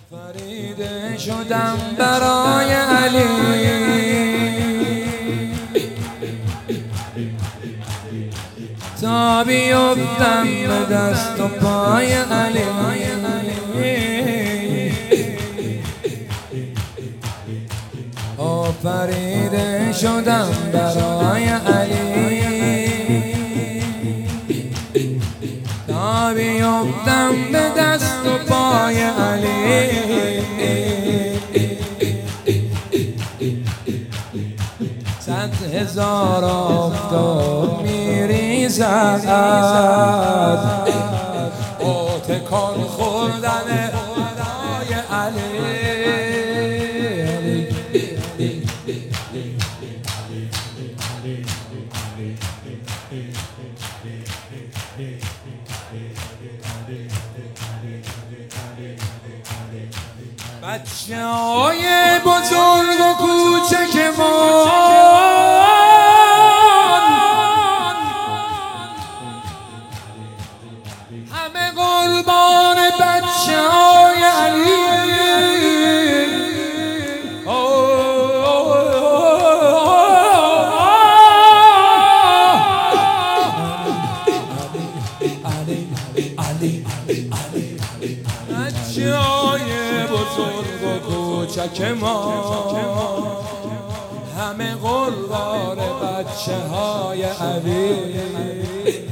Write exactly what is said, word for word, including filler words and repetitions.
فریده شدم برای علی، تا بیفتم به دست و پای علی. آفریده شدم برای علی، تا بیفتم به دست و پای علی. صد هزار آفتاب میریزد با تکان خوردن خدای علی. بچه های بزرگ و کوچک ما همه قربان بچه های علی. بچه های بزرگ و کوچک ما همه قربان بچه های علی.